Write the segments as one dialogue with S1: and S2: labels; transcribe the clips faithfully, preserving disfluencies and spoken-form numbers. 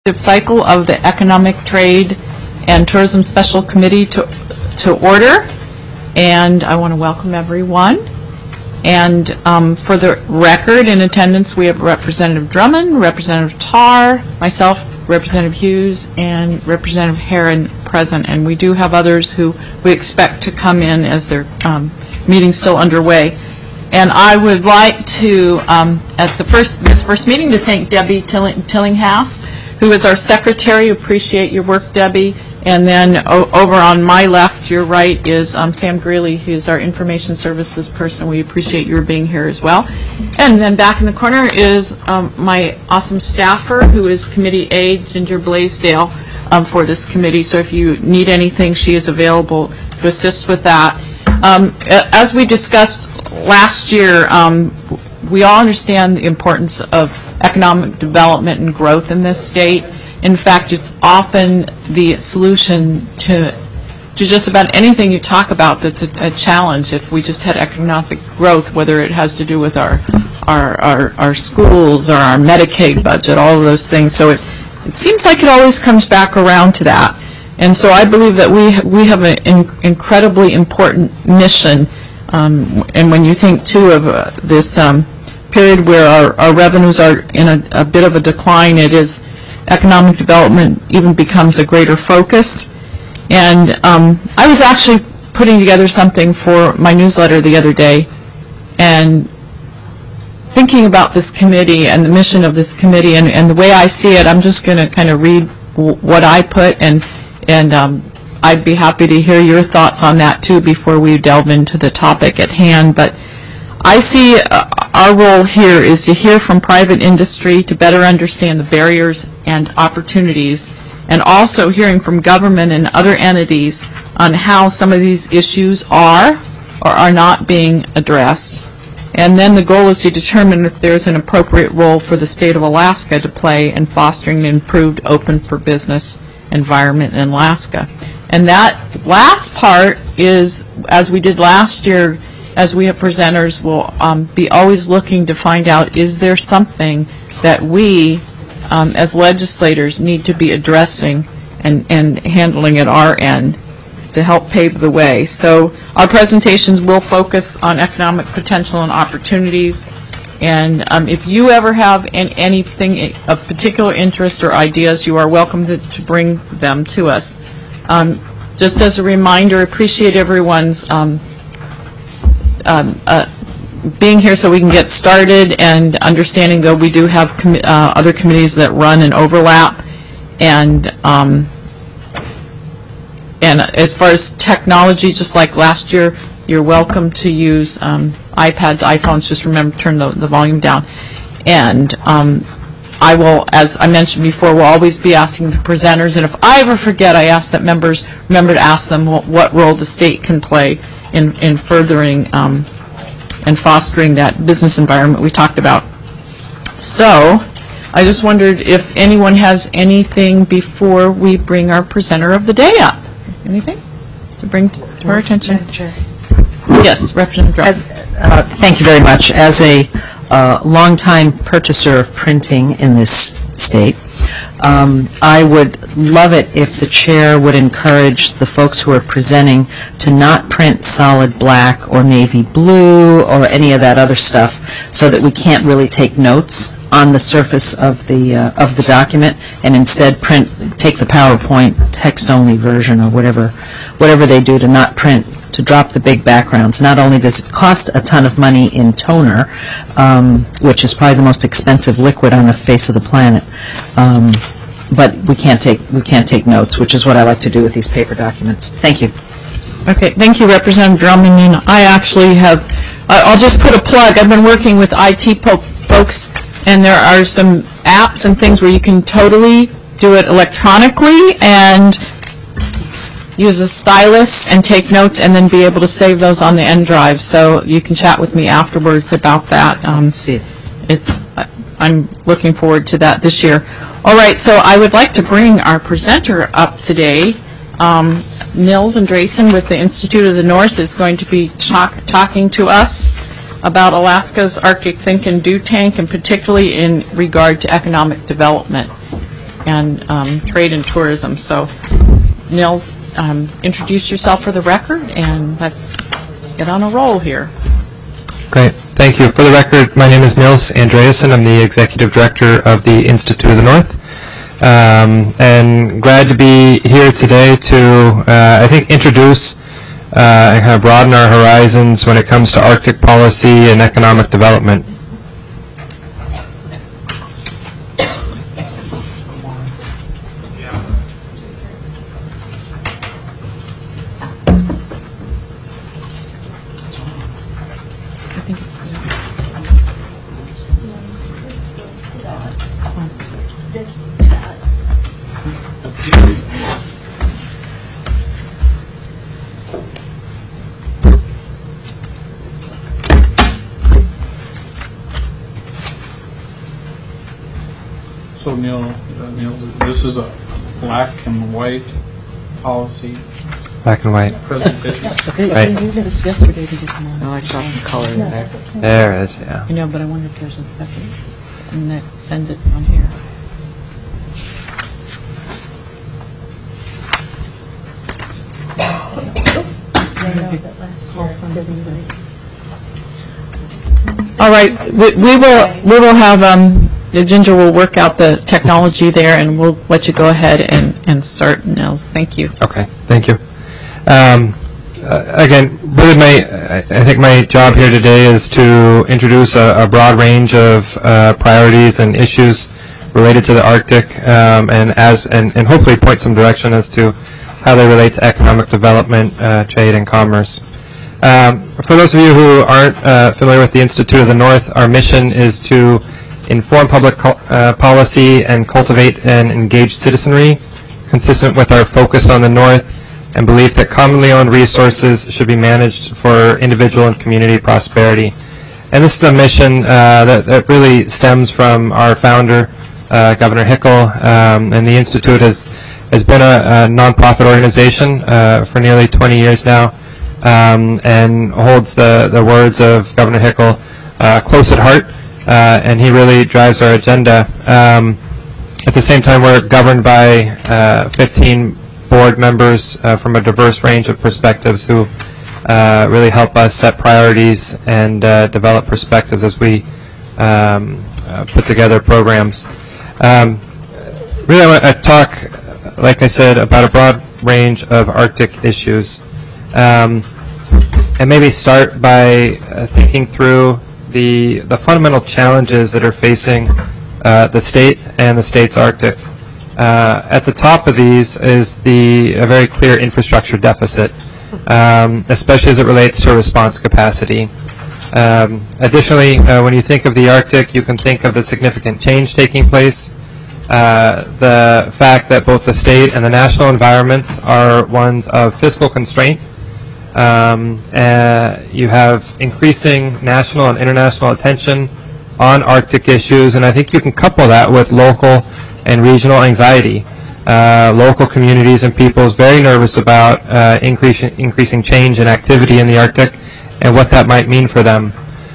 S1: cycle of the Economic Trade and Tourism Special Committee to, to order, and I want to welcome everyone. And um, for the record, in attendance we have Representative Drummond, Representative Tarr, myself, Representative Hughes, and Representative Herron present, and we do have others who we expect to come in as their um, meeting's still underway. And I would like to, um, at the first this first meeting, to thank Debbie Tilling, Tillinghast, who is our secretary. Appreciate your work, Debbie. And then o over on my left, your right, is um, Sam Greeley, who is our information services person. We appreciate your being here as well. And then back in the corner is um, my awesome staffer, who is Committee Aide, Ginger Blaisdell, um, for this committee. So if you need anything, she is available to assist with that. Um, as we discussed last year, um, we all understand the importance of economic development and growth in this state. In fact, it's often the solution to to just about anything you talk about that's a, a challenge. If we just had economic growth, whether it has to do with our our our, our schools or our Medicaid budget, all of those things. So it it seems like it always comes back around to that. And so I believe that we we have an in, incredibly important mission. Um, and when you think too of uh, this um, period where our, our revenues are in a, a bit of a decline, it is economic development even becomes a greater focus. And um, I was actually putting together something for my newsletter the other day, and thinking about this committee and the mission of this committee and, and the way I see it, I'm just going to kind of read w what I put, and and um, I'd be happy to hear your thoughts on that too before we delve into the topic at hand. But I see uh, our role here is to hear from private industry to better understand the barriers and opportunities, and also hearing from government and other entities on how some of these issues are or are not being addressed. And then the goal is to determine if there's an appropriate role for the state of Alaska to play in fostering an improved open for business environment in Alaska. And that last part is, as we did last year, as we have presenters, will um, be always looking to find out, is there something that we um, as legislators need to be addressing and, and handling at our end to help pave the way. So our presentations will focus on economic potential and opportunities. And um, if you ever have an, anything of particular interest or ideas, you are welcome to, to bring them to us. Um, just as a reminder, appreciate everyone's um, um, uh, being here so we can get started, and understanding though we do have com uh, other committees that run and overlap. And um, and as far as technology, just like last year, you're welcome to use um, iPads, iPhones. Just remember to turn the, the volume down. And um, I will, as I mentioned before, will always be asking the presenters, and if I ever forget, I ask that members remember to ask them what, what role the state can play in, in furthering um, and fostering that business environment we talked about. So I just wondered if anyone has anything before we bring our presenter of the day up. Anything to bring to, to our attention? Yes, Representative Drummond.
S2: As, uh, thank you very much. As a uh, longtime purchaser of printing in this state, um, I would love it if the chair would encourage the folks who are presenting to not print solid black or navy blue or any of that other stuff, so that we can't really take notes on the surface of the uh, of the document, and instead print take the PowerPoint text-only version or whatever whatever they do, to not print, to drop the big backgrounds. Not only does it cost a ton of money in toner, um, which is probably the most expensive liquid on the face of the planet, um, but we can't take we can't take notes, which is what I like to do with these paper documents. Thank you.
S1: Okay, thank you, Representative Drummond. And I actually have, uh, I'll just put a plug. I've been working with I T po folks, and there are some apps and things where you can totally do it electronically and use a stylus and take notes, and then be able to save those on the N drive. So you can chat with me afterwards about that. Um, see, it's I'm looking forward to that this year. All right, so I would like to bring our presenter up today. Um, Nils Andresen with the Institute of the North is going to be talk, talking to us about Alaska's Arctic Think and Do Tank, and particularly in regard to economic development. and um, Trade and Tourism. So, Nils, um, introduce yourself for the record, and let's get on a roll here.
S3: Great. Thank you. For the record, my name is Nils Andreasen. I'm the Executive Director of the Institute of the North. Um, and glad to be here today to, uh, I think, introduce uh, and kind of broaden our horizons when it comes to Arctic policy and economic development.
S4: So Neil, uh, Neil, this is a black and white policy
S3: Black and white.
S4: presentation.
S1: They,
S3: Right.
S1: they used this yesterday to get them on.
S2: Oh, I saw some color in there.
S3: There it is, yeah.
S1: You know, but I wonder if there's a second, and that sends it on here. All right, we, we will we will have um, Ginger will work out the technology there, and we'll let you go ahead and, and start, Nils. Thank you.
S3: Okay, thank you. Um, uh, again, really my, I I think my job here today is to introduce a, a broad range of uh, priorities and issues related to the Arctic, um, and as and, and hopefully point some direction as to how they relate to economic development, uh, trade, and commerce. Um, for those of you who aren't uh, familiar with the Institute of the North, our mission is to inform public uh, policy and cultivate an engaged citizenry, consistent with our focus on the North and belief that commonly owned resources should be managed for individual and community prosperity. And this is a mission uh, that, that really stems from our founder, uh, Governor Hickel, um, and the Institute has, has been a, a nonprofit organization uh, for nearly twenty years now, um, and holds the, the words of Governor Hickel uh, close at heart. Uh, and he really drives our agenda. Um, at the same time, we're governed by uh, fifteen board members uh, from a diverse range of perspectives who uh, really help us set priorities and uh, develop perspectives as we um, uh, put together programs. Um, really, I want to talk, like I said, about a broad range of Arctic issues. Um, and maybe start by uh, thinking through the the fundamental challenges that are facing uh, the state and the state's Arctic. Uh, at the top of these is the a very clear infrastructure deficit, um, especially as it relates to response capacity. Um, additionally, uh, when you think of the Arctic, you can think of the significant change taking place, uh, the fact that both the state and the national environments are ones of fiscal constraint. Um, uh, you have increasing national and international attention on Arctic issues, and I think you can couple that with local and regional anxiety. Uh, local communities and peoples very nervous about uh, increasing, increasing change and activity in the Arctic and what that might mean for them.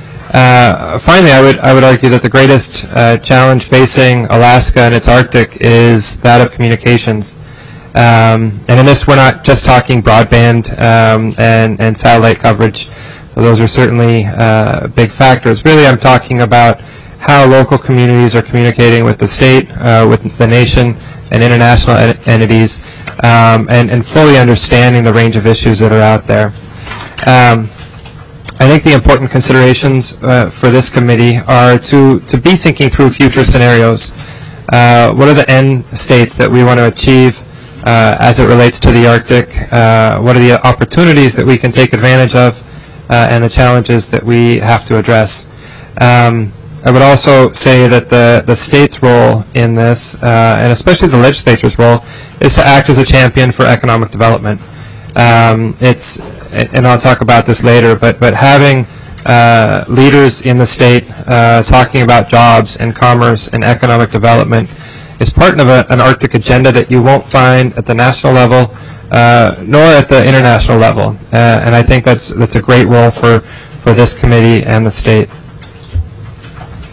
S3: Uh, finally, I would, I would argue that the greatest uh, challenge facing Alaska and its Arctic is that of communications. Um, and in this, we're not just talking broadband um, and, and satellite coverage. Those are certainly uh, big factors. Really, I'm talking about how local communities are communicating with the state, uh, with the nation, and international ed- entities, um, and, and fully understanding the range of issues that are out there. Um, I think the important considerations uh, for this committee are to, to be thinking through future scenarios. Uh, what are the end states that we want to achieve Uh, as it relates to the Arctic? Uh, what are the opportunities that we can take advantage of, uh, and the challenges that we have to address? Um, I would also say that the, the state's role in this, uh, and especially the legislature's role, is to act as a champion for economic development. Um, it's, and I'll talk about this later, but, but having uh, leaders in the state uh, talking about jobs and commerce and economic development is part of a, an Arctic agenda that you won't find at the national level, uh, nor at the international level. Uh, and I think that's that's a great role for, for this committee and the state.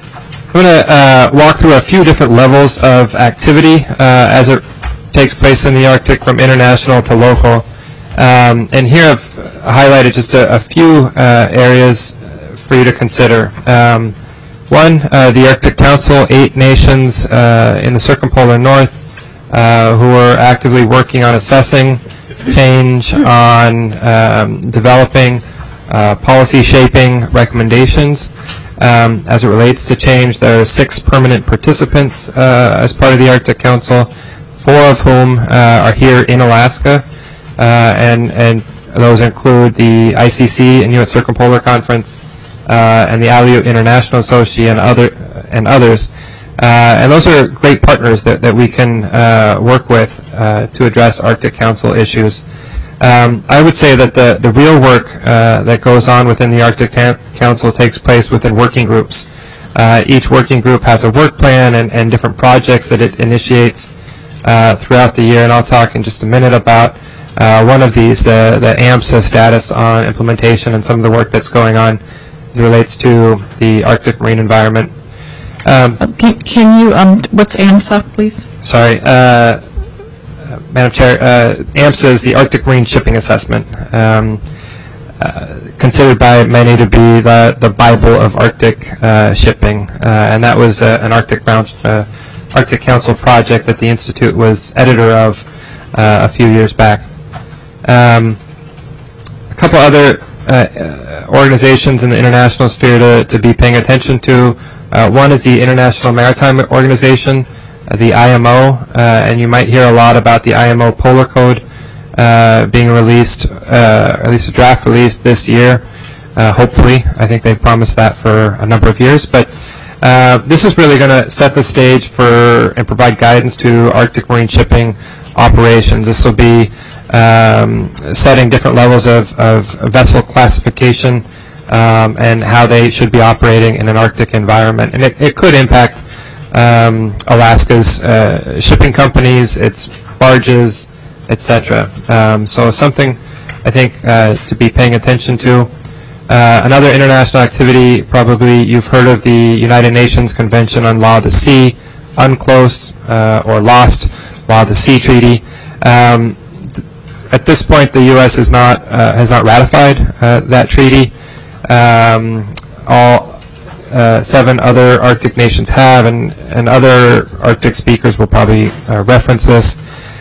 S3: I'm going to uh, walk through a few different levels of activity uh, as it takes place in the Arctic, from international to local. Um, and here I've highlighted just a, a few uh, areas for you to consider. Um, one, uh, the Arctic Council, eight nations uh, in the circumpolar north uh, who are actively working on assessing change, on um, developing uh, policy shaping recommendations. Um, as it relates to change, there are six permanent participants uh, as part of the Arctic Council, four of whom uh, are here in Alaska, uh, and, and those include the I C C and U S Circumpolar Conference, uh, and the Aleut International Association and, other, and others. Uh, and those are great partners that, that we can uh, work with uh, to address Arctic Council issues. Um, I would say that the, the real work uh, that goes on within the Arctic Council takes place within working groups. Uh, each working group has a work plan and, and different projects that it initiates uh, throughout the year, and I'll talk in just a minute about uh, one of these, the, the AMSA status on implementation and some of the work that's going on as it relates to the Arctic marine environment. Um,
S1: Can, can you, um, what's AMSA, please?
S3: sorry, uh, Madam Chair, uh, AMSA is the Arctic Marine Shipping Assessment, um, uh, considered by many to be the, the Bible of Arctic uh, shipping, uh, and that was uh, an Arctic, Bound, uh, Arctic Council project that the Institute was editor of uh, a few years back. Um, a couple other uh, organizations in the international sphere to, to be paying attention to. Uh, one is the International Maritime Organization, uh, the I M O, uh, and you might hear a lot about the I M O Polar Code uh, being released, uh, or at least a draft release this year, uh, hopefully. I think they've promised that for a number of years. But uh, this is really going to set the stage for and provide guidance to Arctic marine shipping operations. This will be um, setting different levels of, of vessel classification Um, and how they should be operating in an Arctic environment. And it, it could impact um, Alaska's uh, shipping companies, its barges, et cetera. Um, so something I think uh, to be paying attention to. Uh, another international activity, probably you've heard of the United Nations Convention on Law of the Sea, UNCLOS, uh, or LOST, Law of the Sea Treaty. Um, th- at this point, the U S is not, uh, has not ratified uh, that treaty. Um, all uh, seven other Arctic nations have, and, and other Arctic speakers will probably uh, reference this.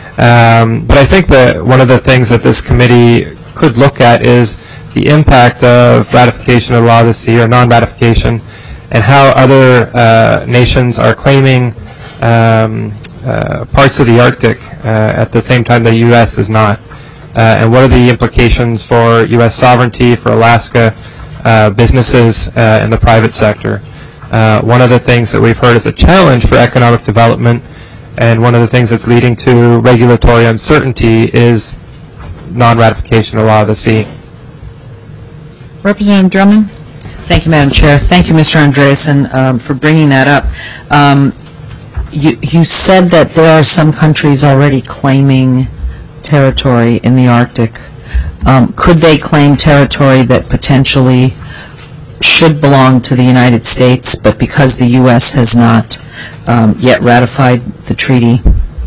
S3: Um, but I think that one of the things that this committee could look at is the impact of ratification of the Law of the Sea or non-ratification, and how other uh, nations are claiming um, uh, parts of the Arctic uh, at the same time the U S is not. Uh, and what are the implications for U S sovereignty, for Alaska, Uh, businesses uh, in the private sector. Uh, one of the things that we've heard is a challenge for economic development, and one of the things that's leading to regulatory uncertainty is non-ratification of the Law of the Sea.
S1: Representative Drummond?
S2: Thank you, Madam Chair. Thank you, Mister Andreasen, um, for bringing that up. Um, you, you said that there are some countries already claiming territory in the Arctic. Um, could they claim territory that potentially should belong to the United States, but because the U S has not um, yet ratified the treaty,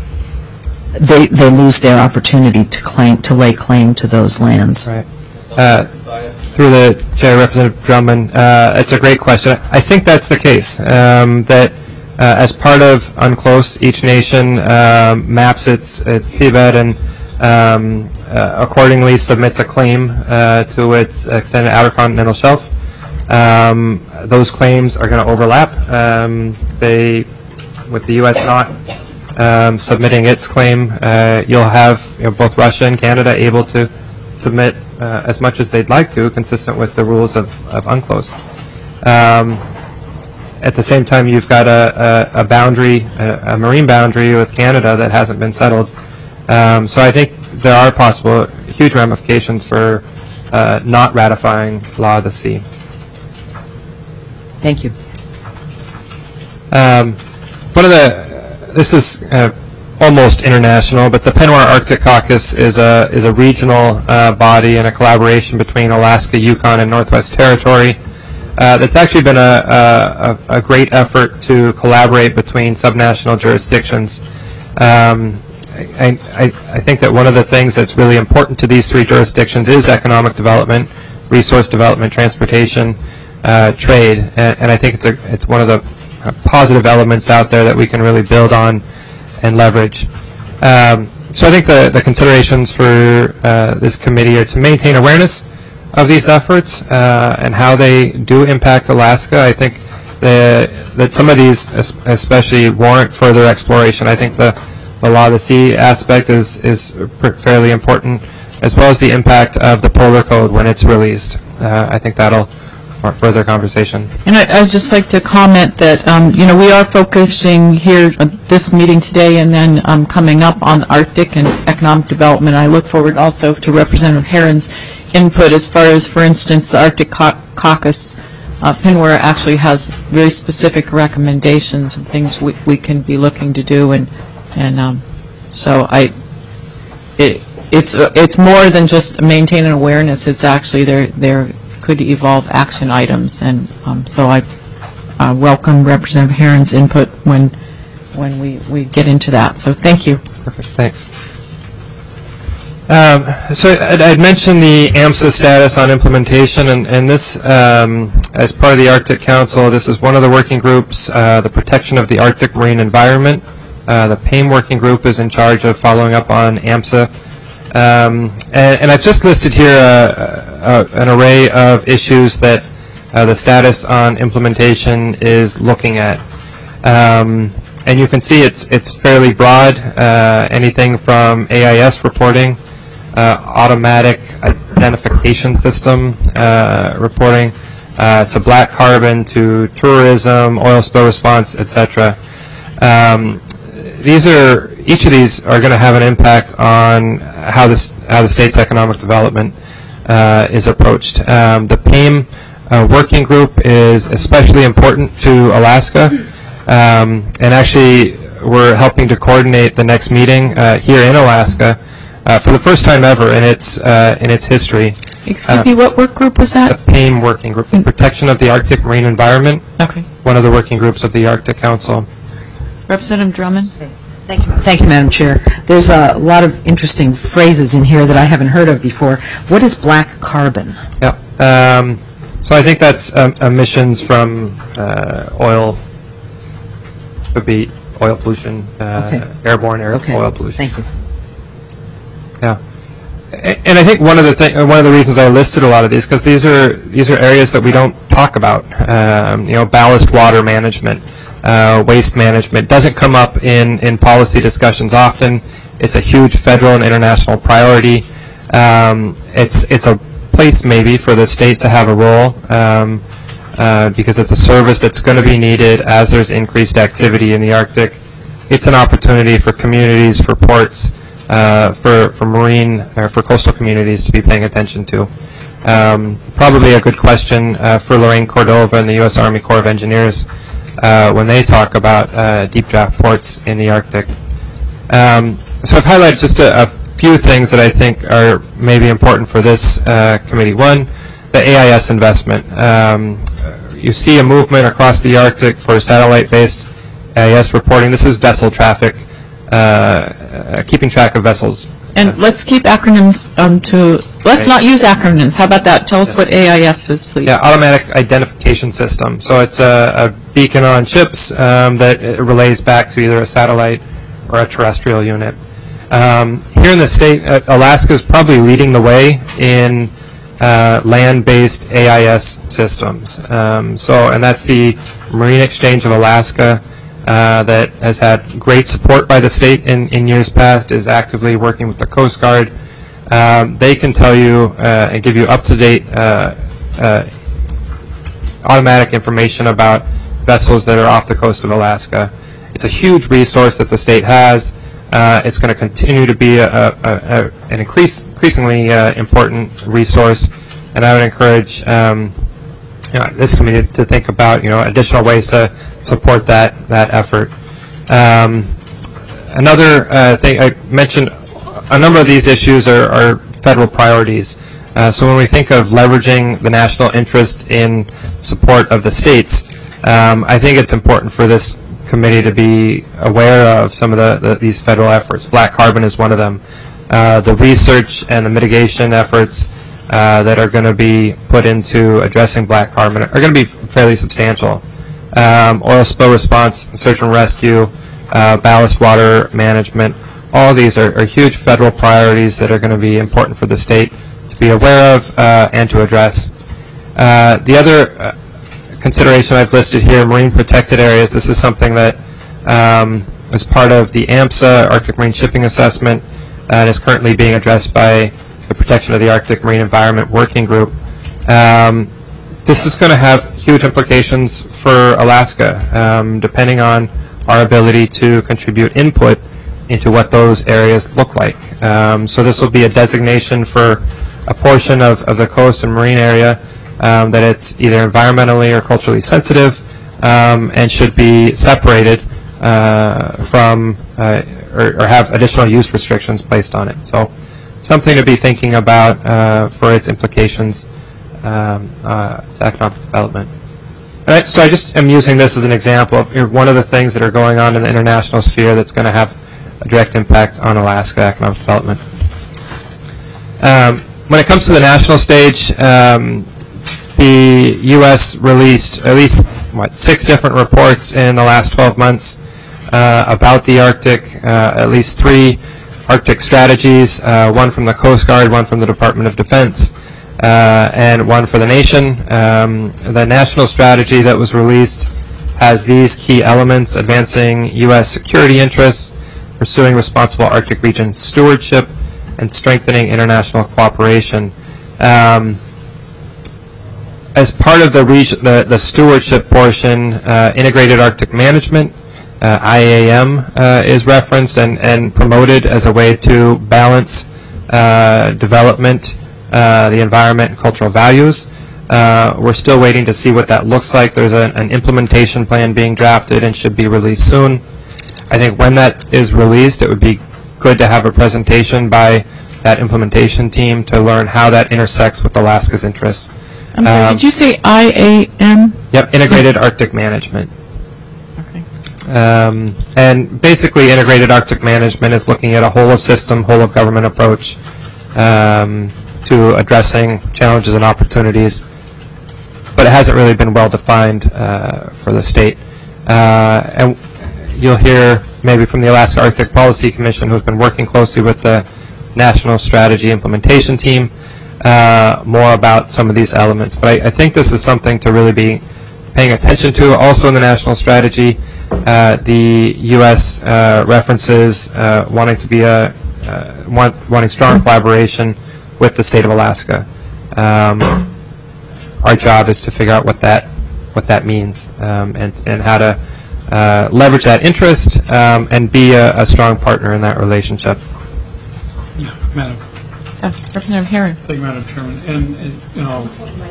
S2: they they lose their opportunity to claim to lay claim to those lands?
S3: Right. Uh, through the Chair, Representative Drummond, uh, it's a great question. I think that's the case. Um, that uh, as part of UNCLOS, each nation uh, maps its its seabed and Um, uh, accordingly submits a claim uh, to its extended outer continental shelf. Um, those claims are going to overlap. Um, they, with the U S not um, submitting its claim, uh, you'll have you know, both Russia and Canada able to submit uh, as much as they'd like to, consistent with the rules of, of UNCLOS. Um, at the same time, you've got a, a, a boundary, a, a marine boundary with Canada that hasn't been settled. Um, so I think there are possible huge ramifications for uh, not ratifying Law of the Sea.
S2: Thank you.
S3: Um, one of the, this is uh, almost international, but the Penwar Arctic Caucus is a is a regional uh, body and a collaboration between Alaska, Yukon, and Northwest Territory. uh, that's actually been a, a, a great effort to collaborate between subnational jurisdictions. Um, I, I, I think that one of the things that's really important to these three jurisdictions is economic development, resource development, transportation, uh, trade, and, and I think it's a, it's one of the uh, positive elements out there that we can really build on and leverage. Um, so I think the, the considerations for uh, this committee are to maintain awareness of these efforts uh, and how they do impact Alaska. I think the, that some of these especially warrant further exploration. I think the The law of the sea aspect is, is fairly important, as well as the impact of the polar code when it's released. Uh, I think that'll warrant further conversation.
S1: And I, I'd just like to comment that, um, you know, we are focusing here at this meeting today and then um, coming up on Arctic and economic development. I look forward also to Representative Herron's input as far as, for instance, the Arctic Cau- Caucus. Uh, Pinware actually has very specific recommendations of things we, we can be looking to do, and And um, so I, it, it's uh, it's more than just maintaining awareness. It's actually there there could evolve action items, and um, so I uh, welcome Representative Herron's input when when we, we get into that. So thank you.
S3: Perfect. Thanks. Um, so I'd, I'd mentioned the AMSA status on implementation, and, and this, um, as part of the Arctic Council, this is one of the working groups, uh, the protection of the Arctic marine environment. Uh, the PAIM working group is in charge of following up on AMSA. Um, and, and I've just listed here uh, uh, an array of issues that uh, the status on implementation is looking at. Um, and you can see it's, it's fairly broad, uh, anything from A I S reporting, uh, automatic identification system uh, reporting, uh, to black carbon, to tourism, oil spill response, et cetera. Um, These are each of these are going to have an impact on how this how the state's economic development uh, is approached. Um, the PAIM uh, working group is especially important to Alaska, um, and actually we're helping to coordinate the next meeting uh, here in Alaska uh, for the first time ever in its uh, in its history.
S1: Excuse
S3: uh,
S1: me, what work group was that?
S3: The PAIM working group, the Protection of the Arctic Marine Environment.
S1: Okay.
S3: One of the working groups of the Arctic Council.
S1: Representative Drummond.
S2: Thank you. Thank you, Madam Chair. There's a lot of interesting phrases in here that I haven't heard of before. What is black carbon?
S3: Yeah. Um, so I think that's um, emissions from uh, oil, would be oil pollution, uh,
S2: Okay.
S3: airborne air
S2: Okay.
S3: oil pollution.
S2: Thank you.
S3: Yeah. A- And I think one of the th- one of the reasons I listed a lot of these, because these are these are areas that we don't talk about. Um, you know, ballast water management. Uh, waste management doesn't come up in, in policy discussions often. It's a huge federal and international priority. Um, it's it's a place maybe for the state to have a role um, uh, because it's a service that's going to be needed as there's increased activity in the Arctic. It's an opportunity for communities, for ports, uh, for for marine or for coastal communities to be paying attention to. Um, probably a good question uh, for Lorraine Cordova and the U S Army Corps of Engineers. Uh, when they talk about uh, deep draft ports in the Arctic. Um, so I've highlighted just a, a few things that I think are maybe important for this uh, committee. One, the A I S investment. Um, you see a movement across the Arctic for satellite-based A I S reporting. This is vessel traffic, uh, uh, keeping track of vessels.
S1: And let's keep acronyms um, to, let's not use acronyms. How about that? Tell us what A I S is, please.
S3: Yeah, automatic identification system. So it's a, a beacon on ships um, that relays back to either a satellite or a terrestrial unit. Um, here in the state, uh, Alaska is probably leading the way in uh, land-based A I S systems. Um, so, and that's the Marine Exchange of Alaska. Uh, that has had great support by the state in, in years past, is actively working with the Coast Guard. Um, they can tell you uh, and give you up-to-date uh, uh, automatic information about vessels that are off the coast of Alaska. It's a huge resource that the state has. Uh, it's going to continue to be a, a, a, an increase, increasingly uh, important resource, and I would encourage um, you know, this committee to think about, you know, additional ways to support that that effort. Um, another uh, thing I mentioned, a number of these issues are, are federal priorities. Uh, so when we think of leveraging the national interest in support of the states, um, I think it's important for this committee to be aware of some of the, the these federal efforts. Black carbon is one of them. Uh, the research and the mitigation efforts uh, that are going to be put into addressing black carbon are going to be fairly substantial. Um, oil spill response, search and rescue, uh, ballast water management, all of these are, are huge federal priorities that are going to be important for the state to be aware of uh, and to address. Uh, the other uh, consideration I've listed here, marine protected areas. This is something that um, is part of the AMSA, Arctic Marine Shipping Assessment, and is currently being addressed by the Protection of the Arctic Marine Environment Working Group. Um, this is going to have huge implications for Alaska, um, depending on our ability to contribute input into what those areas look like. Um, so this will be a designation for a portion of, of the coast and marine area um, that it's either environmentally or culturally sensitive um, and should be separated uh, from uh, or, or have additional use restrictions placed on it. So something to be thinking about uh, for its implications um, uh, to economic development. All right, so I just am using this as an example of you know, one of the things that are going on in the international sphere that's going to have a direct impact on Alaska economic development. Um, when it comes to the national stage, um, the U S released at least what six different reports in the last twelve months uh, about the Arctic. Uh, at least three Arctic strategies, uh, one from the Coast Guard, one from the Department of Defense, uh, and one for the nation. Um, the national strategy that was released has these key elements: advancing U S security interests, pursuing responsible Arctic region stewardship, and strengthening international cooperation. Um, as part of the, region, the, the stewardship portion, uh, integrated Arctic management, uh, I A M, uh, is referenced and, and promoted as a way to balance uh, development, uh, the environment, and cultural values. Uh, we're still waiting to see what that looks like. There's a, an implementation plan being drafted and should be released soon. I think when that is released, it would be good to have a presentation by that implementation team to learn how that intersects with Alaska's interests.
S1: I'm sorry,
S3: Um,
S1: did you say I A M?
S3: Yep, Integrated Arctic Management.
S1: Okay.
S3: Um, and basically, Integrated Arctic Management is looking at a whole of system, whole of government approach um, to addressing challenges and opportunities, but it hasn't really been well defined uh, for the state. Uh, and you'll hear maybe from the Alaska Arctic Policy Commission, who's been working closely with the National Strategy Implementation Team, uh, more about some of these elements. But I, I think this is something to really be paying attention to. Also in the National Strategy, uh, the U S uh, references uh, wanting to be a uh, want, wanting strong collaboration with the state of Alaska. Um, our job is to figure out what that what that means um, and and how to Uh, leverage that interest um, and be a, a strong partner in that relationship.
S4: Yeah, Madam.
S1: Yeah, Representative Herron.
S4: Thank you, Madam Chairman. And, and, you know,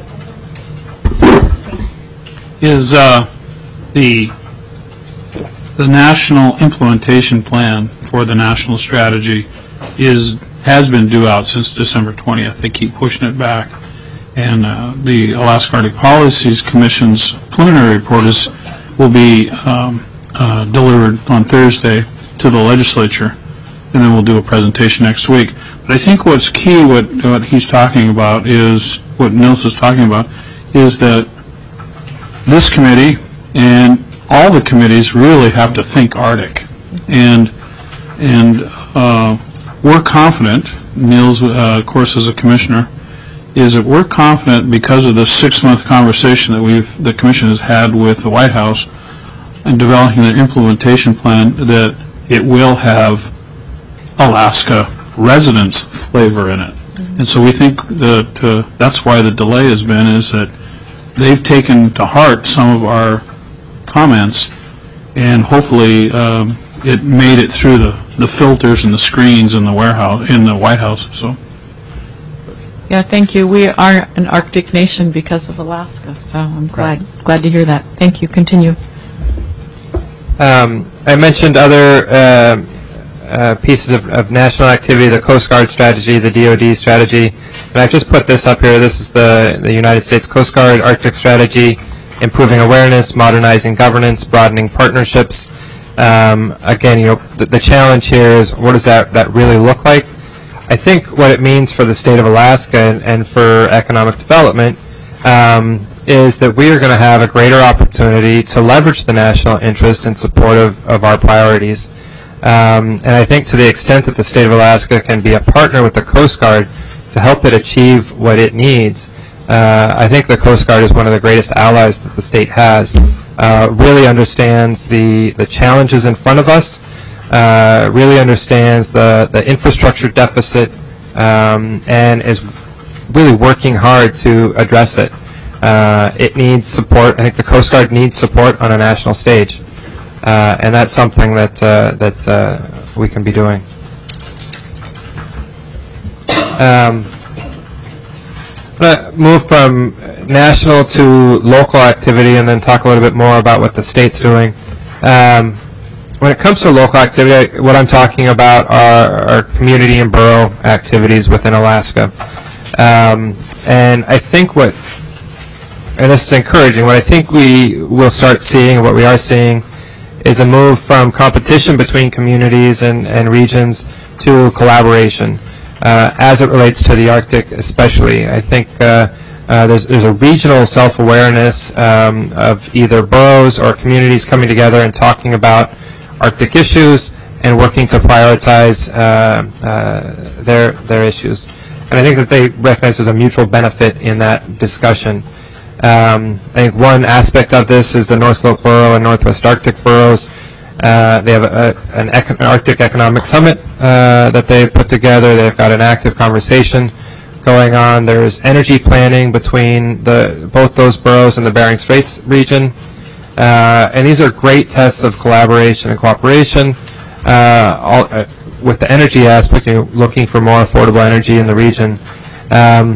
S4: is uh, the the national implementation plan for the national strategy is has been due out since December twentieth. They keep pushing it back, and uh, the Alaska Arctic Policies Commission's preliminary report is will be um, uh, delivered on Thursday to the legislature, and then we'll do a presentation next week. But I think what's key, what, what he's talking about is, what Nils is talking about, is that this committee and all the committees really have to think Arctic. And, and uh, we're confident, Nils, uh, of course, as a commissioner, is that we're confident because of the six-month conversation that we've the Commission has had with the White House and developing their implementation plan that it will have Alaska residents flavor in it. Mm-hmm. And so we think that uh, that's why the delay has been, is that they've taken to heart some of our comments, and hopefully um, it made it through the, the filters and the screens in the warehouse in the White House. So.
S1: Yeah, thank you. We are an Arctic nation because of Alaska, so I'm glad right. glad to hear that. Thank you. Continue.
S3: Um, I mentioned other uh, uh, pieces of, of national activity, the Coast Guard strategy, the D O D strategy. And I've just put this up here. This is the, the United States Coast Guard Arctic strategy, improving awareness, modernizing governance, broadening partnerships. Um, again, you know, the, the challenge here is what does that, that really look like? I think what it means for the state of Alaska and, and for economic development um, is that we are going to have a greater opportunity to leverage the national interest in support of, of our priorities. Um, and I think to the extent that the state of Alaska can be a partner with the Coast Guard to help it achieve what it needs, uh, I think the Coast Guard is one of the greatest allies that the state has. Uh, really understands the, the challenges in front of us, uh, really understands the, the infrastructure deficit, um, and is really working hard to address it. Uh, it needs support. I think the Coast Guard needs support on a national stage, uh, and that's something that uh, that uh, we can be doing. Um, I'm going to move from national to local activity and then talk a little bit more about what the state's doing. Um, when it comes to local activity, what I'm talking about are, are community and borough activities within Alaska. Um, and I think what, and this is encouraging, what I think we will start seeing, what we are seeing, is a move from competition between communities and, and regions to collaboration. Uh, as it relates to the Arctic especially. I think uh, uh, there's, there's a regional self-awareness um, of either boroughs or communities coming together and talking about Arctic issues and working to prioritize uh, uh, their, their issues. And I think that they recognize there's a mutual benefit in that discussion. Um, I think one aspect of this is the North Slope Borough and Northwest Arctic boroughs. Uh, they have a, a, an, econ an Arctic Economic Summit uh, that they've put together. They've got an active conversation going on. There's energy planning between the both those boroughs and the Bering Straits region. Uh, and these are great tests of collaboration and cooperation. Uh, all, uh, with the energy aspect, you know, looking for more affordable energy in the region. Um,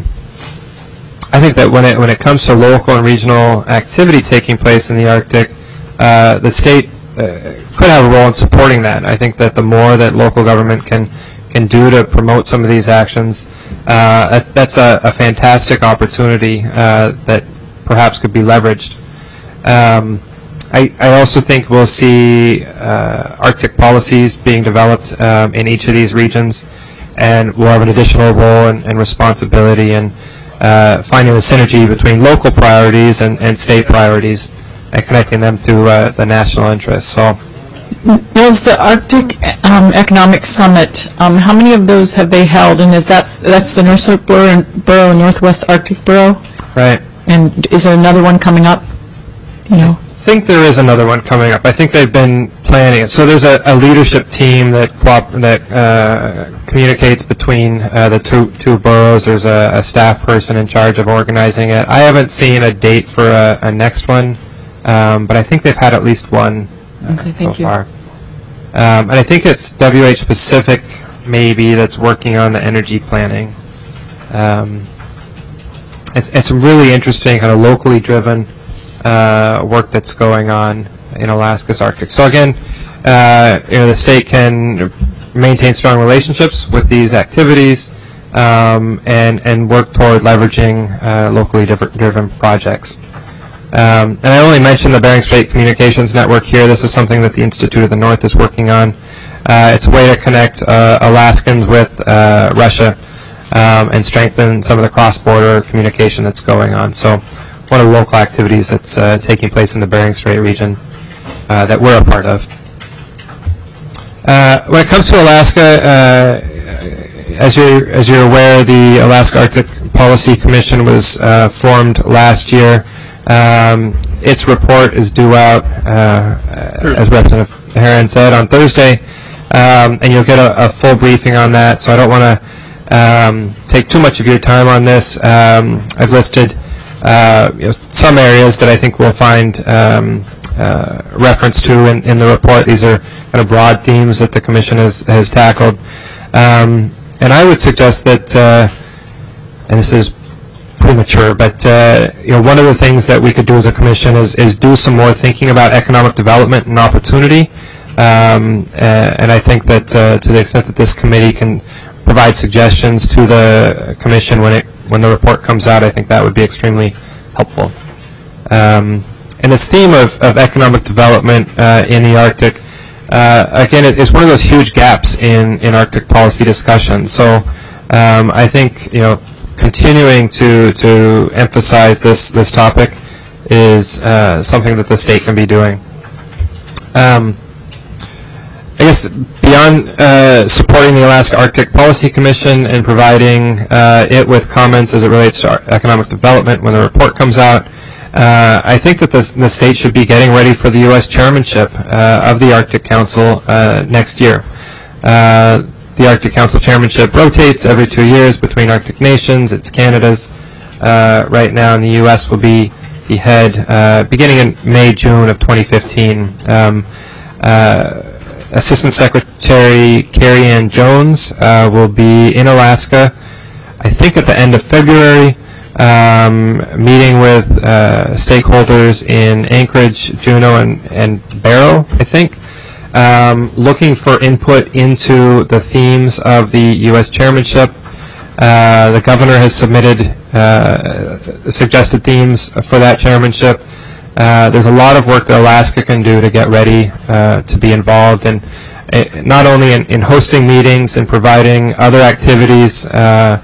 S3: I think that when it, when it comes to local and regional activity taking place in the Arctic, uh, the state uh, could have a role in supporting that. I think that the more that local government can can do to promote some of these actions, uh, that's, that's a, a fantastic opportunity uh, that perhaps could be leveraged. Um, I, I also think we'll see uh, Arctic policies being developed um, in each of these regions, and we'll have an additional role and, and responsibility in uh, finding the synergy between local priorities and, and state priorities and connecting them to uh, the national interests. So,
S1: Bill's the Arctic um, Economic Summit. Um, how many of those have they held? And is that that's the North Slope Borough and, Borough and Northwest Arctic Borough?
S3: right.
S1: And is there another one coming up? You know.
S3: I think there is another one coming up. I think they've been planning it. So there's a, a leadership team that coop- that uh, communicates between uh, the two two boroughs. There's a, a staff person in charge of organizing it. I haven't seen a date for a, a next one, um, but I think they've had at least one uh,
S1: Okay,
S3: so
S1: thank you.
S3: far. Um, and I think it's W H Pacific maybe that's working on the energy planning. Um, it's it's really interesting, kind of locally driven Uh, work that's going on in Alaska's Arctic. So again, uh, you know, the state can maintain strong relationships with these activities um, and and work toward leveraging uh, locally driven projects. Um, and I only mentioned the Bering Strait Communications Network here. This is something that the Institute of the North is working on. Uh, it's a way to connect uh, Alaskans with uh, Russia um, and strengthen some of the cross-border communication that's going on. So one of the local activities that's uh, taking place in the Bering Strait region uh, that we're a part of. Uh, when it comes to Alaska, uh, as you're as you're aware, the Alaska Arctic Policy Commission was uh, formed last year. Um, its report is due out, uh, as Representative Herron said, on Thursday, um, and you'll get a, a full briefing on that. So I don't want to um, take too much of your time on this. Um, I've listed Uh, you know, some areas that I think we'll find um, uh, reference to in, in the report. These are kind of broad themes that the Commission has, has tackled. Um, and I would suggest that, uh, and this is premature, but uh, you know, one of the things that we could do as a Commission is, is do some more thinking about economic development and opportunity Um, uh, and I think that uh, to the extent that this committee can provide suggestions to the commission when it when the report comes out, I think that would be extremely helpful. Um, and this theme of, of economic development uh, in the Arctic, uh, again, it, it's one of those huge gaps in, in Arctic policy discussion. So um, I think, you know, continuing to to emphasize this this topic is uh, something that the state can be doing. Um, I guess beyond uh, supporting the Alaska Arctic Policy Commission and providing uh, it with comments as it relates to economic development when the report comes out, uh, I think that the, the state should be getting ready for the U S chairmanship uh, of the Arctic Council uh, next year. Uh, the Arctic Council chairmanship rotates every two years between Arctic nations. It's Canada's uh, right now, and the U S will be the head uh, beginning in May, June of twenty fifteen. Um, uh, Assistant Secretary Carrie Ann Jones uh, will be in Alaska, I think at the end of February, um, meeting with uh, stakeholders in Anchorage, Juneau, and, and Barrow, I think, um, looking for input into the themes of the U S chairmanship. Uh, the governor has submitted uh, suggested themes for that chairmanship. Uh, there's a lot of work that Alaska can do to get ready uh, to be involved, and uh, not only in, in hosting meetings and providing other activities uh,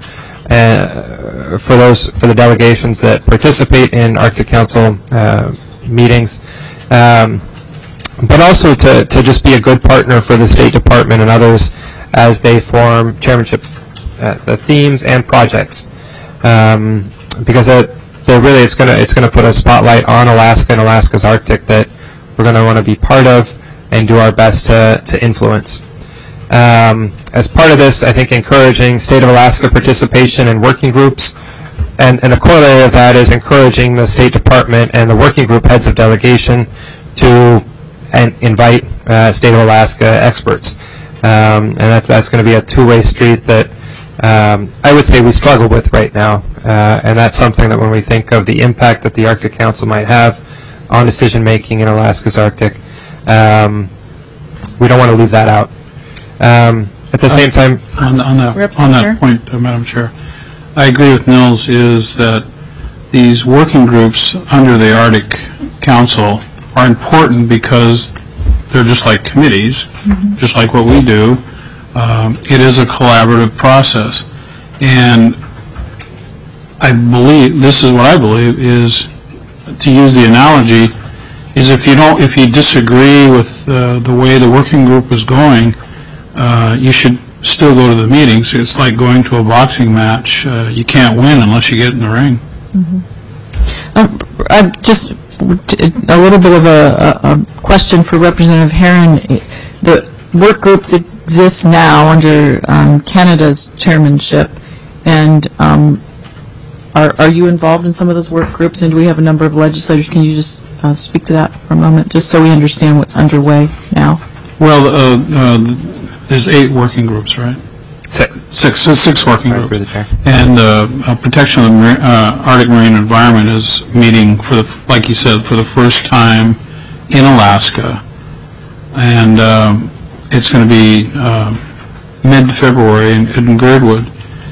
S3: uh, for those for the delegations that participate in Arctic Council uh, meetings, um, but also to, to just be a good partner for the State Department and others as they form chairmanship uh, the themes and projects, um, because that. They're really, it's gonna it's gonna put a spotlight on Alaska and Alaska's Arctic that we're gonna want to be part of and do our best to to influence. Um, as part of this, I think encouraging State of Alaska participation in working groups, and, and a corollary of that is encouraging the State Department and the working group heads of delegation to and invite uh, State of Alaska experts, um, and that's that's going to be a two-way street that um, I would say we struggle with right now. Uh, and that's something that when we think of the impact that the Arctic Council might have on decision-making in Alaska's Arctic, um, we don't want to leave that out. Um, at the same time...
S4: On, on that, on that point, uh, Madam Chair, I agree with Nils is that these working groups under the Arctic Council are important because they're just like committees, mm-hmm. just like what we do. Um, it is a collaborative process. And I believe, this is what I believe, is, to use the analogy, is if you don't, if you disagree with uh, the way the working group is going, uh, you should still go to the meetings. It's like going to a boxing match. Uh, you can't win unless you get in the ring.
S1: Mm-hmm. um, uh, just a little bit of a, a, a question for Representative Herron. The work groups exist now under um, Canada's chairmanship, and um, Are, are you involved in some of those work groups, and do we have a number of legislators? Can you just uh, speak to that for a moment, just so we understand what's underway now?
S4: Well, uh, uh, there's eight working groups, right?
S3: Six.
S4: Six, six working
S3: Right,
S4: groups.
S3: Chair.
S4: And uh, uh, protection of the mar uh, Arctic marine environment is meeting, for the, like you said, for the first time in Alaska. And um, it's going to be uh, mid-February in, in Girdwood.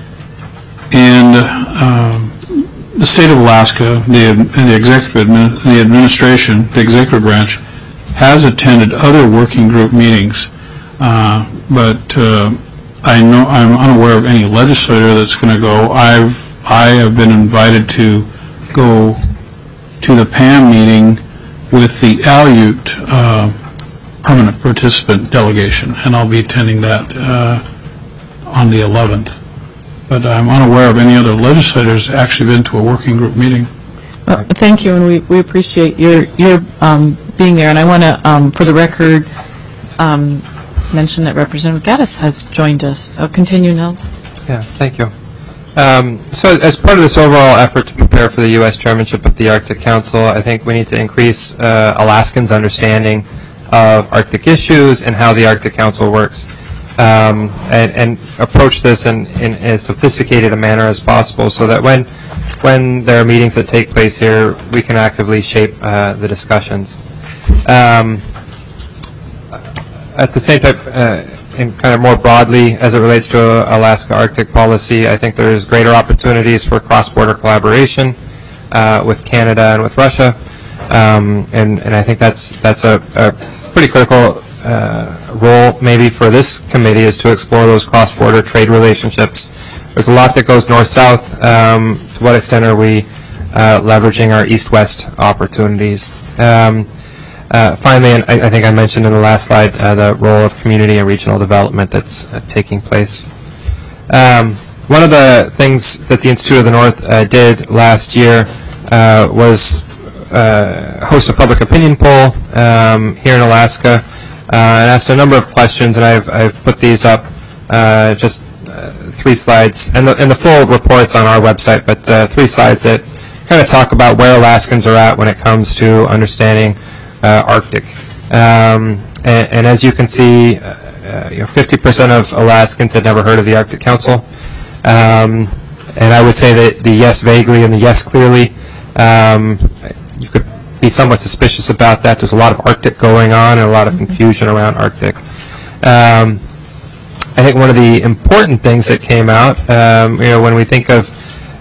S4: And um, the state of Alaska, the, the executive, admin, the administration, the executive branch, has attended other working group meetings, uh, but uh, I know I'm unaware of any legislator that's going to go. I've I have been invited to go to the P A M meeting with the Aleut uh, permanent participant delegation, and I'll be attending that uh, on the eleventh. But I'm unaware of any other legislators actually been to a working group meeting.
S1: Uh, thank you, and we, we appreciate your your um, being there. And I want to, um, for the record, um, mention that Representative Gaddis has joined us. So continue, Nils.
S3: Yeah, thank you. Um, so as part of this overall effort to prepare for the U S chairmanship of the Arctic Council, I think we need to increase uh, Alaskans' understanding of Arctic issues and how the Arctic Council works. Um, and, and approach this in, in as sophisticated a manner as possible so that when when there are meetings that take place here, we can actively shape uh, the discussions. Um, at the same time, uh, and kind of more broadly as it relates to uh, Alaska Arctic policy, I think there's greater opportunities for cross-border collaboration uh, with Canada and with Russia, um, and and I think that's that's a, a pretty critical uh, role maybe for this committee, is to explore those cross-border trade relationships. There's a lot that goes north-south. Um, to what extent are we uh, leveraging our east-west opportunities? Um, Uh, finally, and I, I think I mentioned in the last slide, uh, the role of community and regional development that's uh, taking place. Um, one of the things that the Institute of the North uh, did last year uh, was uh, host a public opinion poll um, here in Alaska, uh, and asked a number of questions, and I've, I've put these up, uh, just uh, three slides, and the, and the full report's on our website, but uh, three slides that kind of talk about where Alaskans are at when it comes to understanding Uh, Arctic, um, and, and as you can see, uh, uh, you know, fifty percent of Alaskans had never heard of the Arctic Council, um, and I would say that the yes vaguely and the yes clearly, um, you could be somewhat suspicious about that. There's a lot of Arctic going on and a lot of confusion around Arctic. Um, I think one of the important things that came out, um, you know, when we think of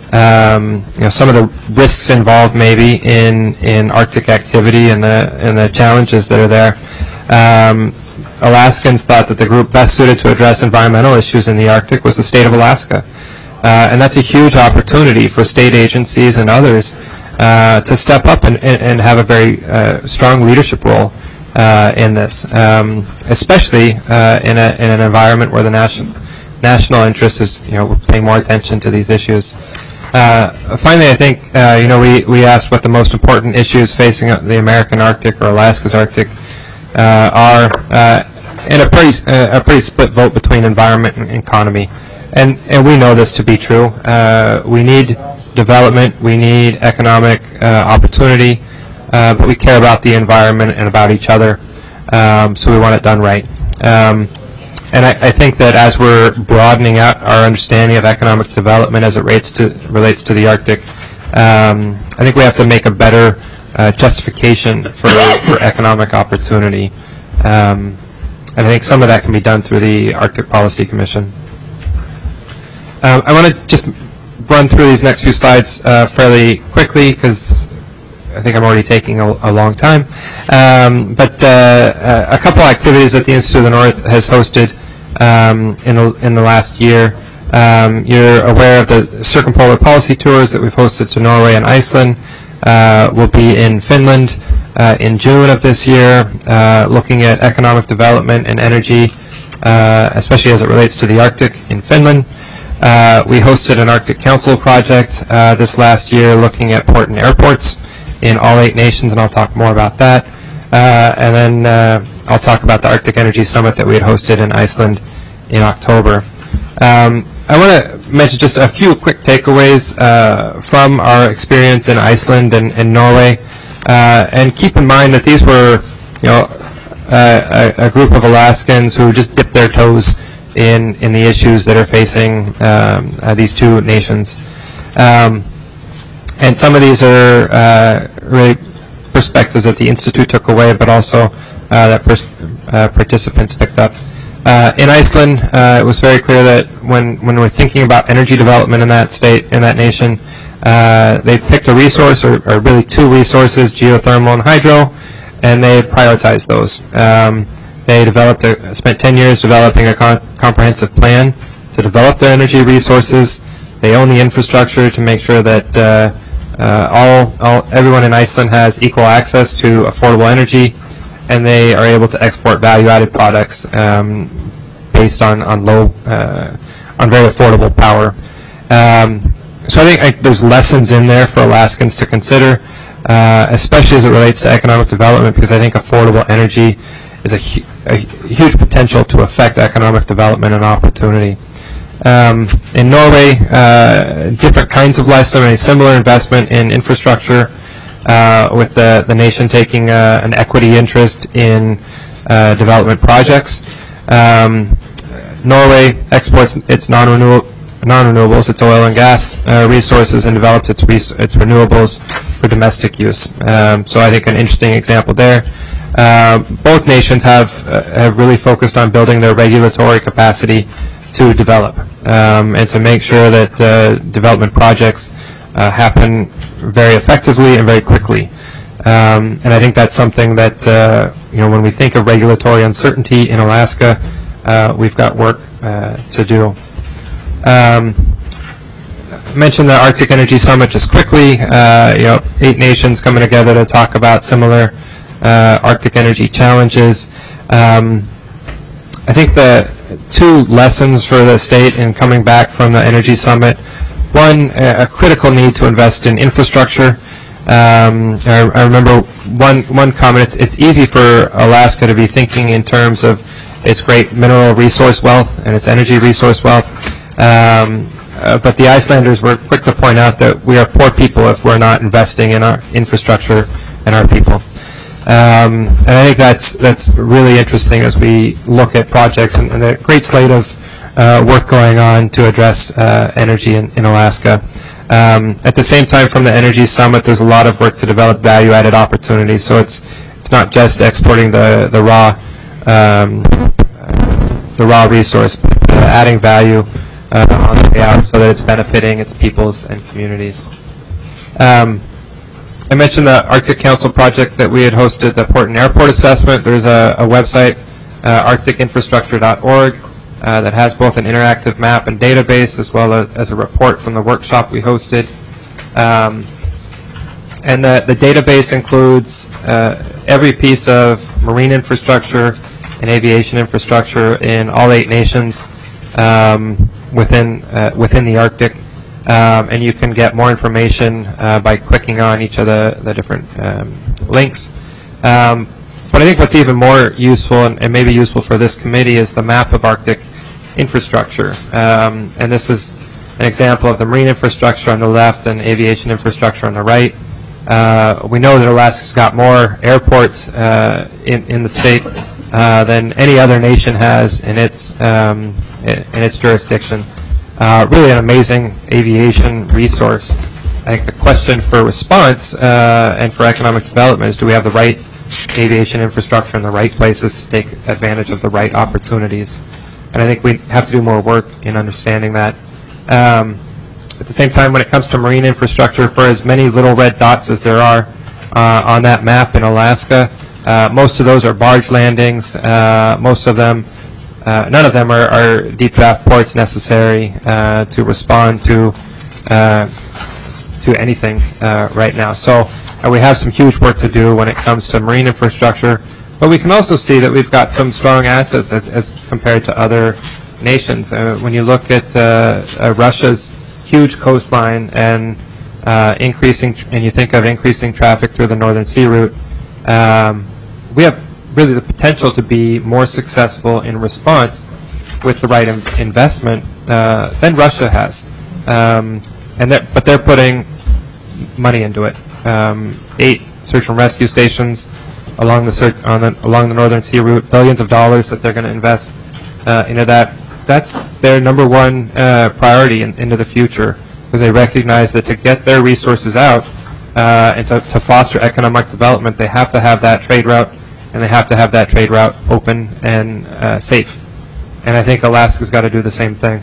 S3: Um, you know, some of the risks involved maybe in, in Arctic activity and the and the challenges that are there. Um, Alaskans thought that the group best suited to address environmental issues in the Arctic was the state of Alaska, uh, and that's a huge opportunity for state agencies and others uh, to step up and, and, and have a very uh, strong leadership role uh, in this, um, especially uh, in a in an environment where the national national interest is, you know, we're paying more attention to these issues. Uh, finally, I think, uh, you know, we, we asked what the most important issues facing the American Arctic or Alaska's Arctic uh, are, uh, and a pretty, uh, a pretty split vote between environment and economy. And, and we know this to be true. Uh, we need development, we need economic uh, opportunity, uh, but we care about the environment and about each other, um, so we want it done right. Um, And I, I think that as we're broadening out our understanding of economic development as it relates to relates to the Arctic, um, I think we have to make a better uh, justification for, for economic opportunity. Um, and I think some of that can be done through the Arctic Policy Commission. Um, I want to just run through these next few slides uh, fairly quickly because I think I'm already taking a, a long time. Um, but uh, a couple activities that the Institute of the North has hosted um, in, the, in the last year. Um, you're aware of the circumpolar policy tours that we've hosted to Norway and Iceland. Uh, we'll be in Finland uh, in June of this year, uh, looking at economic development and energy, uh, especially as it relates to the Arctic in Finland. Uh, we hosted an Arctic Council project uh, this last year looking at port and airports in all eight nations, and I'll talk more about that. Uh, and then uh, I'll talk about the Arctic Energy Summit that we had hosted in Iceland in October. Um, I want to mention just a few quick takeaways uh, from our experience in Iceland and, and Norway. Uh, and keep in mind that these were, you know, uh, a, a group of Alaskans who just dipped their toes in, in the issues that are facing um, uh, these two nations. Um, And some of these are uh, really perspectives that the Institute took away, but also uh, that pers uh, participants picked up. Uh, in Iceland, uh, it was very clear that when, when we're thinking about energy development in that state, in that nation, uh, they've picked a resource, or, or really two resources, geothermal and hydro, and they've prioritized those. Um, they developed a, spent ten years developing a con comprehensive plan to develop their energy resources. They own the infrastructure to make sure that uh, Uh, all, all, everyone in Iceland has equal access to affordable energy, and they are able to export value-added products um, based on on low, uh, on very affordable power. Um, so I think I, there's lessons in there for Alaskans to consider, uh, especially as it relates to economic development, because I think affordable energy is a, hu a huge potential to affect economic development and opportunity. Um, in Norway, uh, different kinds of lessons, a similar investment in infrastructure, uh, with the, the nation taking uh, an equity interest in uh, development projects. Um, Norway exports its non-renewable non-renewables, its oil and gas uh, resources, and develops its res its renewables for domestic use. Um, so I think an interesting example there. uh, both nations have uh, have really focused on building their regulatory capacity to develop um, and to make sure that uh, development projects uh, happen very effectively and very quickly. Um, and I think that's something that, uh, you know, when we think of regulatory uncertainty in Alaska, uh, we've got work uh, to do. Um, I mentioned the Arctic Energy Summit just quickly. Uh, you know, eight nations coming together to talk about similar uh, Arctic energy challenges. Um, I think the two lessons for the state in coming back from the Energy Summit: one, a, a critical need to invest in infrastructure. Um, I, I remember one one comment. It's, it's easy for Alaska to be thinking in terms of its great mineral resource wealth and its energy resource wealth. Um, uh, but the Icelanders were quick to point out that we are poor people if we're not investing in our infrastructure and our people. Um, and I think that's that's really interesting as we look at projects and, and a great slate of uh, work going on to address uh, energy in, in Alaska. Um, at the same time, from the Energy Summit, there's a lot of work to develop value-added opportunities. So it's it's not just exporting the the raw um, the raw resource, but uh, adding value uh, on the way out so that it's benefiting its peoples and communities. Um, I mentioned the Arctic Council project that we had hosted, the Port and Airport Assessment. There's a, a website, uh, arctic infrastructure dot org, uh, that has both an interactive map and database as well as, as a report from the workshop we hosted. Um, and the, the database includes uh, every piece of marine infrastructure and aviation infrastructure in all eight nations um, within, uh, within the Arctic. Um, and you can get more information uh, by clicking on each of the, the different um, links. Um, but I think what's even more useful, and, and maybe useful for this committee, is the map of Arctic infrastructure. Um, and this is an example of the marine infrastructure on the left and aviation infrastructure on the right. Uh, we know that Alaska's got more airports uh, in, in the state uh, than any other nation has in its, um, in, in its jurisdiction. Uh, really an amazing aviation resource. I think the question for response uh, and for economic development is, do we have the right aviation infrastructure in the right places to take advantage of the right opportunities? And I think we have to do more work in understanding that. Um, at the same time, when it comes to marine infrastructure, for as many little red dots as there are uh, on that map in Alaska, uh, most of those are barge landings. Uh, most of them Uh, none of them are, are deep draft ports necessary uh, to respond to uh, to anything uh, right now. So uh, we have some huge work to do when it comes to marine infrastructure, but we can also see that we've got some strong assets as, as compared to other nations. Uh, when you look at uh, uh, Russia's huge coastline and uh, increasing, tr and you think of increasing traffic through the Northern Sea route, um, we have really the potential to be more successful in response with the right in investment uh, than Russia has. Um, and they're, but they're putting money into it. Um, eight search and rescue stations along the, search, on the along the Northern Sea route, billions of dollars that they're going to invest uh, into that. That's their number one uh, priority in, into the future, because they recognize that to get their resources out uh, and to, to foster economic development, they have to have that trade route, and they have to have that trade route open and uh, safe. And I think Alaska's got to do the same thing.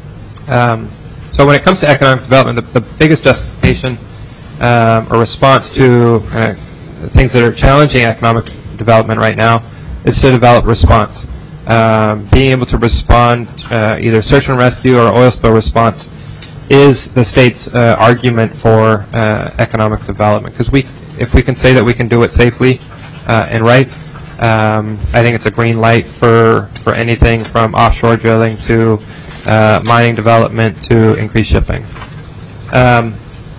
S3: Um, so when it comes to economic development, the, the biggest justification um, or response to uh, things that are challenging economic development right now is to develop response. Um, being able to respond, uh, either search and rescue or oil spill response, is the state's uh, argument for uh, economic development. Because we, if we can say that we can do it safely, Uh, and right, um, I think it's a green light for, for anything from offshore drilling to uh, mining development to increased shipping. Um,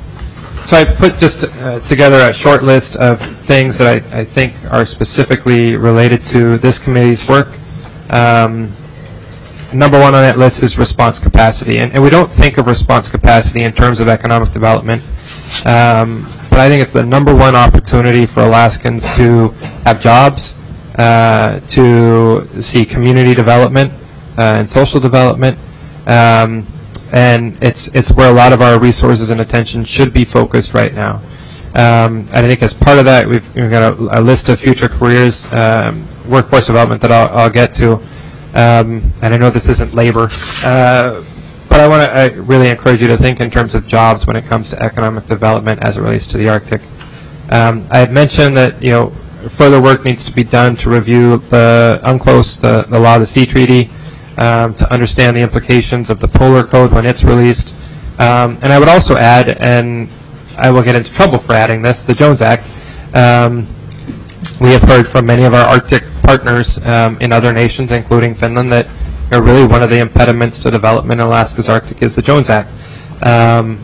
S3: so I put just uh, together a short list of things that I, I think are specifically related to this committee's work. Um, number one on that list is response capacity. And, and we don't think of response capacity in terms of economic development. Um, But I think it's the number one opportunity for Alaskans to have jobs, uh, to see community development uh, and social development, um, and it's it's where a lot of our resources and attention should be focused right now. Um, and I think as part of that, we've, we've got a, a list of future careers, um, workforce development that I'll, I'll get to. Um, and I know this isn't labor, uh, but I want to uh, really encourage you to think in terms of jobs when it comes to economic development as it relates to the Arctic. Um, I had mentioned that, you know, further work needs to be done to review the UNCLOS, the, the Law of the Sea Treaty, um, to understand the implications of the Polar Code when it's released. Um, and I would also add, and I will get into trouble for adding this, the Jones Act. Um, we have heard from many of our Arctic partners um, in other nations, including Finland, that you know, really one of the impediments to development in Alaska's Arctic is the Jones Act. Um,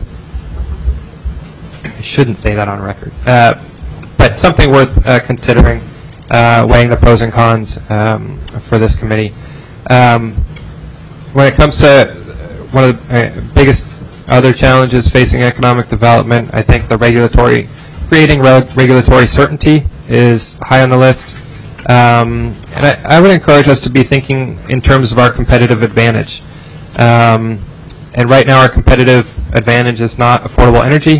S3: I shouldn't say that on record. Uh, but something worth uh, considering, uh, weighing the pros and cons um, for this committee. Um, when it comes to one of the uh, biggest other challenges facing economic development, I think the regulatory, creating re regulatory certainty is high on the list. Um, and I, I would encourage us to be thinking in terms of our competitive advantage. Um, and right now our competitive advantage is not affordable energy.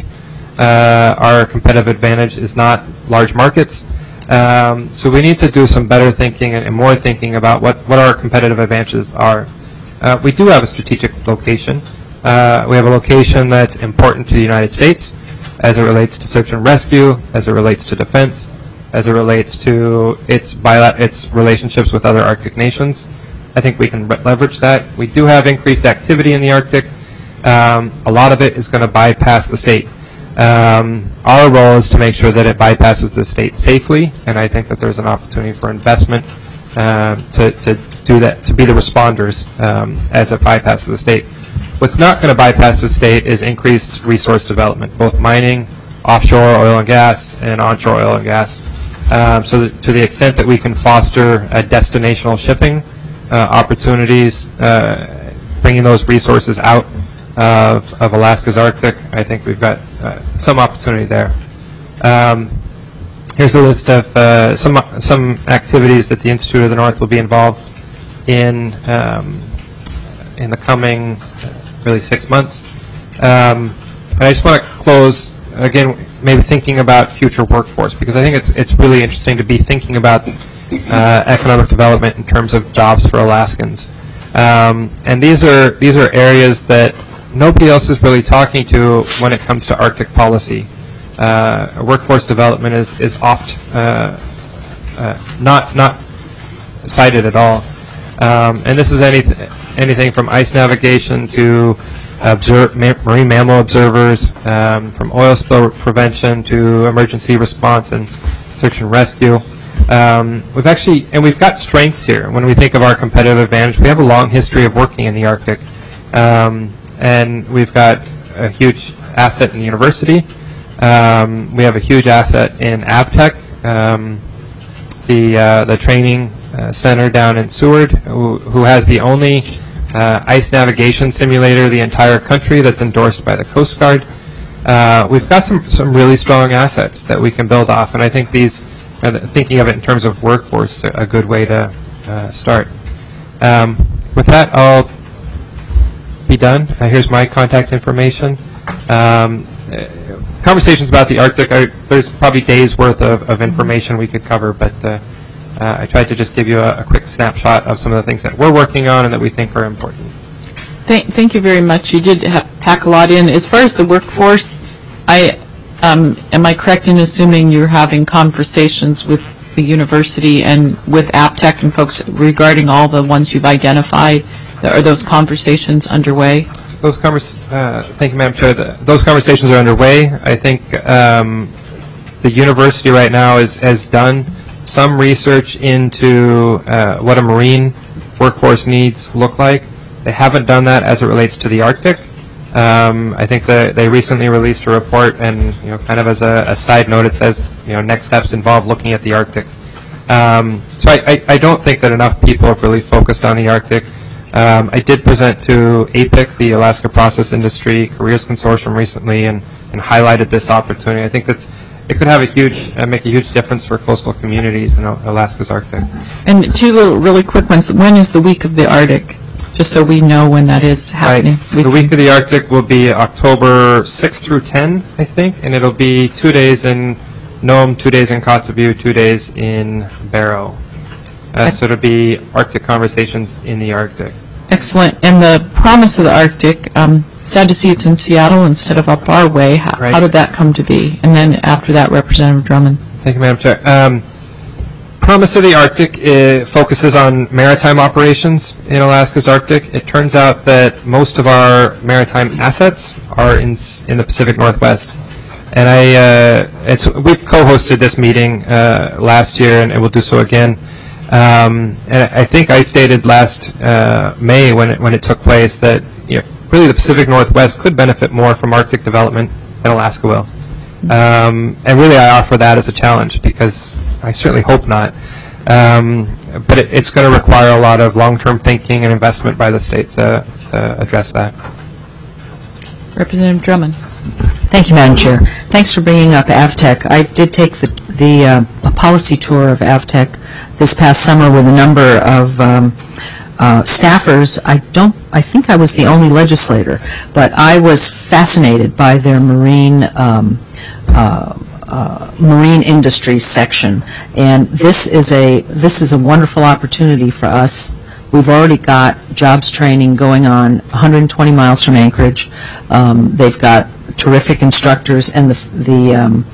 S3: Uh, our competitive advantage is not large markets. Um, so we need to do some better thinking and, and more thinking about what, what our competitive advantages are. Uh, we do have a strategic location. Uh, we have a location that's important to the United States as it relates to search and rescue, as it relates to defense, as it relates to its, its relationships with other Arctic nations. I think we can leverage that. We do have increased activity in the Arctic. Um, a lot of it is going to bypass the state. Um, our role is to make sure that it bypasses the state safely, and I think that there's an opportunity for investment uh, to, to do that, to be the responders um, as it bypasses the state. What's not going to bypass the state is increased resource development, both mining, offshore oil and gas, and onshore oil and gas. Um, so that to the extent that we can foster uh, destinational shipping uh, opportunities, uh, bringing those resources out of, of Alaska's Arctic, I think we've got uh, some opportunity there. Um, here's a list of uh, some, some activities that the Institute of the North will be involved in um, in the coming uh, really six months. Um, and I just want to close, again, maybe thinking about future workforce, because I think it's, it's really interesting to be thinking about uh, economic development in terms of jobs for Alaskans. Um, and these are, these are areas that nobody else is really talking to when it comes to Arctic policy. Uh, workforce development is, is oft uh, uh, not, not cited at all. Um, and this is anything, anything from ice navigation to observe, ma marine mammal observers, um, from oil spill prevention to emergency response and search and rescue. Um, we've actually, and we've got strengths here. When we think of our competitive advantage, we have a long history of working in the Arctic. Um, and we've got a huge asset in the university. Um, we have a huge asset in AvTech, um, the, uh, the training uh, center down in Seward, who, who has the only uh, ice navigation simulator in the entire country that's endorsed by the Coast Guard. Uh, we've got some, some really strong assets that we can build off, and I think these, uh, thinking of it in terms of workforce, are a good way to uh, start. Um, with that, I'll be done. Uh, here's my contact information. Um, uh, conversations about the Arctic, are, there's probably days worth of, of information we could cover, but uh, uh, I tried to just give you a, a quick snapshot of some of the things that we're working on and that we think are important.
S1: Thank, thank you very much. You did have, pack a lot in. As far as the workforce, I um, am I correct in assuming you're having conversations with the university and with AvTech and folks regarding all the ones you've identified? Are those conversations underway?
S3: Those convers uh, thank you, Madam Chair. The, those conversations are underway. I think um, the university right now is, has done some research into uh, what a marine workforce needs look like. They haven't done that as it relates to the Arctic. Um, I think that they recently released a report, and you know, kind of as a, a side note, it says you know next steps involve looking at the Arctic. Um, so I, I, I don't think that enough people have really focused on the Arctic. Um, I did present to A P I C, the Alaska Process Industry Careers Consortium, recently, and, and highlighted this opportunity. I think that's it could have a huge, uh, make a huge difference for coastal communities in Alaska's Arctic.
S1: And two little, really quick ones. When is the week of the Arctic? just so we know when that is happening.
S3: Right. The week of the Arctic will be October sixth through tenth, I think, and it'll be two days in Nome, two days in Kotzebue, two days in Barrow. Uh, so it'll be Arctic Conversations in the Arctic.
S1: Excellent. And the promise of the Arctic, um, sad to see it's in Seattle instead of up our way. How,
S3: Right.
S1: how did that come to be? And then after that, Representative Drummond.
S3: Thank you, Madam Chair. Um, Promise of the Arctic uh, focuses on maritime operations in Alaska's Arctic. It turns out that most of our maritime assets are in s- in the Pacific Northwest. And I, uh, it's, we've co-hosted this meeting uh, last year, and, and we'll do so again. Um, and I think I stated last uh, May when it, when it took place that you know, really the Pacific Northwest could benefit more from Arctic development than Alaska will. Um, and really I offer that as a challenge because I certainly hope not. Um, but it, it's going to require a lot of long-term thinking and investment by the state to, to address that.
S1: Representative Drummond.
S2: Thank you, Madam Chair. Thanks for bringing up AvTech. I did take the, the uh, policy tour of AvTech this past summer with a number of um, uh, staffers. I don't, I think I was the only legislator, but I was fascinated by their marine um, uh, uh, marine industry section, and this is a this is a wonderful opportunity for us. We've already got jobs training going on one hundred twenty miles from Anchorage. Um, they've got terrific instructors, and the the um,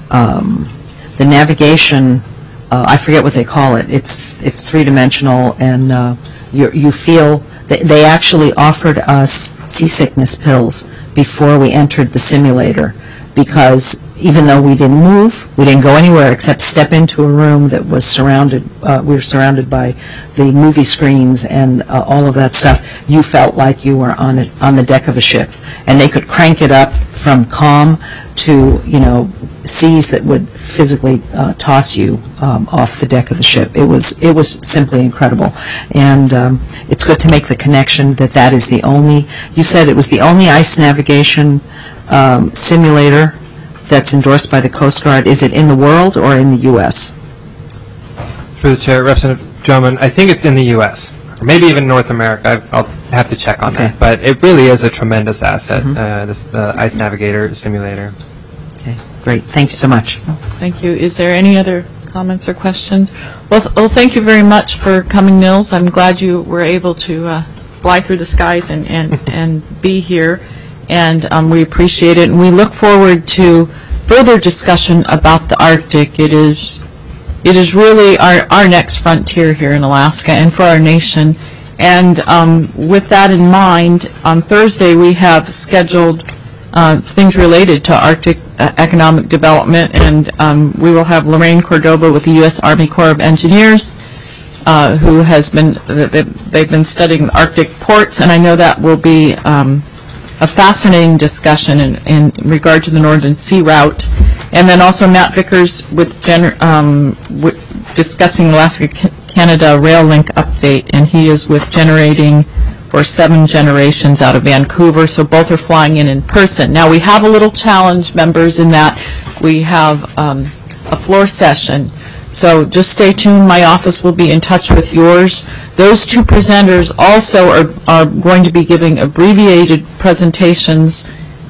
S2: um, the navigation. Uh, I forget what they call it. It's it's three dimensional, and uh, you you feel they, they actually offered us seasickness pills before we entered the simulator, because even though we didn't move, we didn't go anywhere except step into a room that was surrounded, uh, we were surrounded by the movie screens and uh, all of that stuff, you felt like you were on, a, on the deck of a ship. And they could crank it up from calm to, you know, seas that would physically uh, toss you um, off the deck of the ship. It was, it was simply incredible. And um, it's good to make the connection that that is the only, you said it was the only ice navigation um, simulator that's endorsed by the Coast Guard. Is it in the world or in the U S?
S3: Through the Chair, Representative Drummond, I think it's in the U S, or maybe even North America. I- I'll have to check on
S2: Okay.
S3: that. But it really is a tremendous asset,
S2: Mhm.
S3: uh, this the Ice Navigator simulator.
S2: Okay, great. Thank you so much.
S1: Thank you. Is there any other comments or questions? Well, th- well thank you very much for coming, Nils. I'm glad you were able to uh, fly through the skies and, and, and be here. And um, we appreciate it. And we look forward to further discussion about the Arctic. It is, it is really our, our next frontier here in Alaska and for our nation. And um, with that in mind, on Thursday we have scheduled uh, things related to Arctic uh, economic development, and um, we will have Lorraine Cordova with the U S Army Corps of Engineers, uh, who has been, they've been studying Arctic ports, and I know that will be um, a fascinating discussion in, in regard to the Northern Sea Route. And then also Matt Vickers with gener- um, w- discussing Alaska-Canada Rail Link update, and he is with Generating for Seven Generations out of Vancouver, so both are flying in in person. Now we have a little challenge, members, in that we have um, a floor session. So just stay tuned. My office will be in touch with yours. Those two presenters also are, are going to be giving abbreviated presentations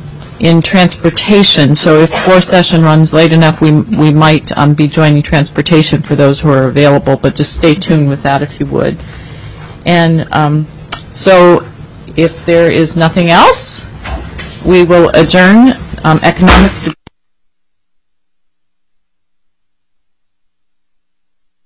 S1: in transportation. So if floor session runs late enough, we, we might um, be joining transportation for those who are available, but just stay tuned with that if you would. And um, so if there is nothing else, we will adjourn um, economic